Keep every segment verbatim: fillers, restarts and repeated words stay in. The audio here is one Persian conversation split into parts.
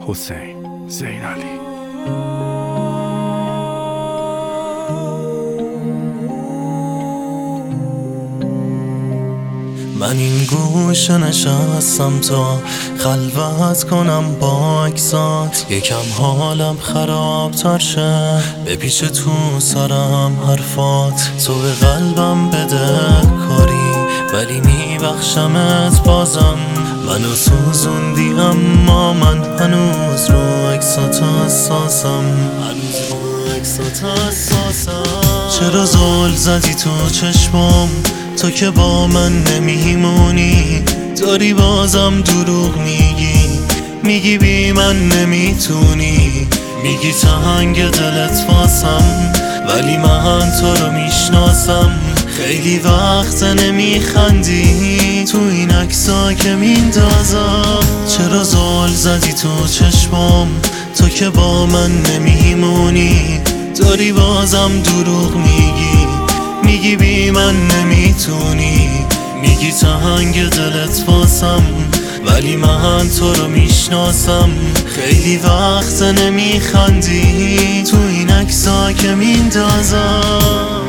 حسین زین علی. من این گوشه نشستم تا خلوت کنم با اکسات، یکم حالم خرابتر شه بپیچ تو سرم حرفات. تو به قلبم بده کاری ولی میبخشمت بازم. منو سوزوندی اما من هنوز رو اکسات حساسم، هنوز رو اکسات حساسم. چرا زل زدی تو چشمم تو که با من نمیمونی؟ داری بازم دروغ میگی، میگی بی من نمیتونی، میگی تنگ دلت واسم ولی من تو رو میشناسم. خیلی وقت نمیخندی تو این عکسا که میندازم. چرا زل زدی تو چشمم تو که با من نمیمونی؟ داری بازم دروغ میگی، میگی بی من نمیتونی، میگی تنگ دلت واسم ولی من تو رو میشناسم. خیلی وقت نمیخندی تو این عکسا که میندازم.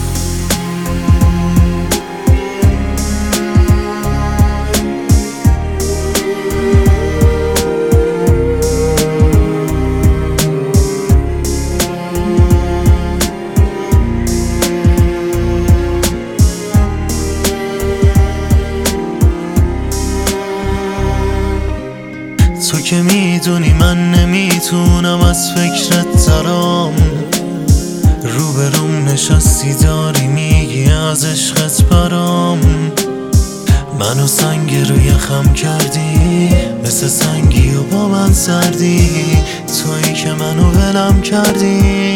تو که میدونی من نمیتونم از فکرت ترام، روبروم نشستی داری میگی از عشقت برام. منو سنگ روی خم کردی مثل سنگی و با من سردی، تویی که منو ولم کردی.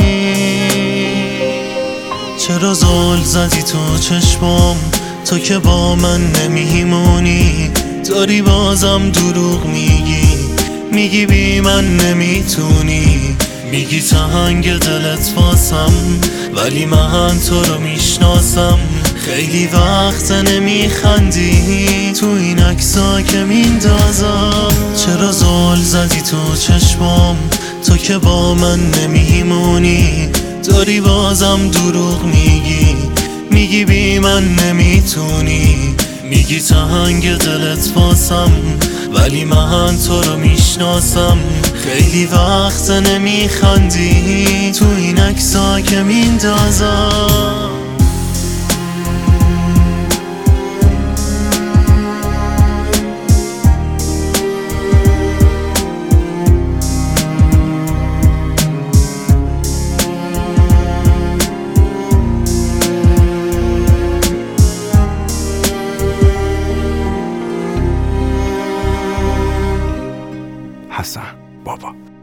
چرا زل زدی تو چشمم تو که با من نمیمونی؟ داری بازم دروغ میگی، میگی بی من نمیتونی، میگی تنگ دلت واسم ولی من تو رو میشناسم. خیلی وقت نمیخندی تو این عکسا که میندازم. چرا زل زدی تو چشمم تو که با من نمیمونی؟ داری بازم دروغ میگی، میگی بی من نمیتونی، میگی تنگ دلت واسم ولی من تو رو میشناسم. خیلی وقت نمیخندی تو این عکسا که میندازم. حسن بابا.